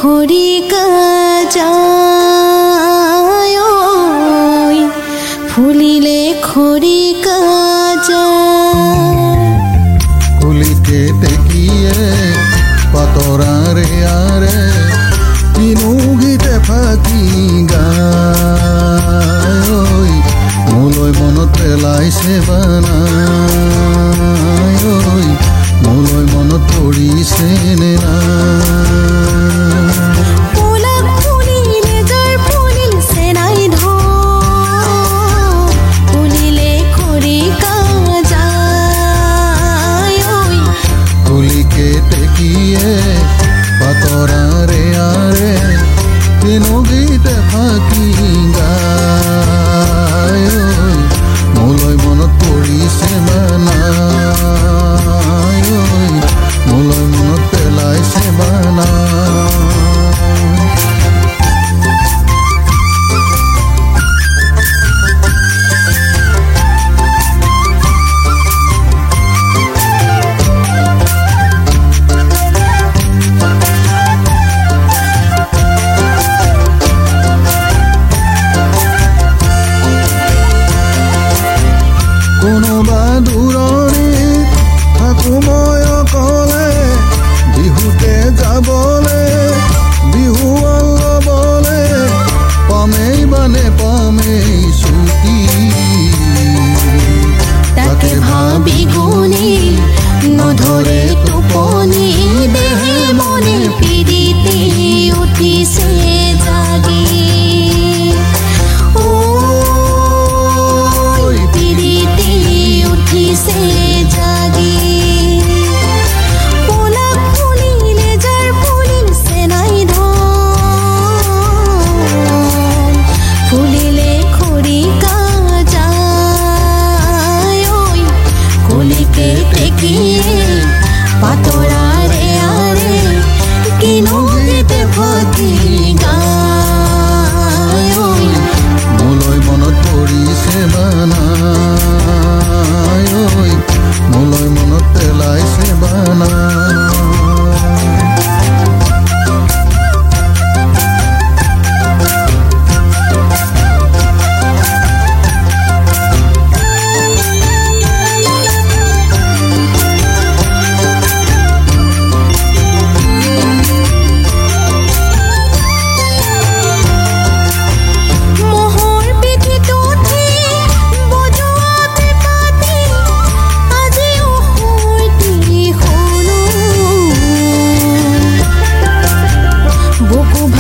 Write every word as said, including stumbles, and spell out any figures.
খৰিকা যায় ফুলিলে খৰিকা যায় কুলিকে টেকিয়ে পাতৰাৰে আৰে কিনো গীতে ফাঁকি গায় মোলৈ মনত পেলাইছে বানাই মোলৈ মনত পৰিছে নে পাতৰাৰে আৰে কিনো গীতে ফাঁকি গায় মোলৈ মনত পৰিছে বানাই মোলৈ মনত পেলাইছে বানাই কোনোবা দূৰণি থাকো মই অকলে বিহুতে যাবলে বিহু ল'বলে পামেই বানে পামেই ছুটি তাকে ভাবি গুণি নধৰে টোপনি দেহে মনে পীড়িতে উঠিছে জাগি উঠিছে জাগি পোলা ফুলিলে যাৰ ফুলিছে নাই ধন ফুলিলে খৰিকা যায় কলিকে টেকিয়ে পাতৰাৰে আৰে কিনো গীতে ফাঁকি গায় মোলৈ মনত পৰিছে বানাই মোলৈ মনত পেলাইছে বানাই বুকু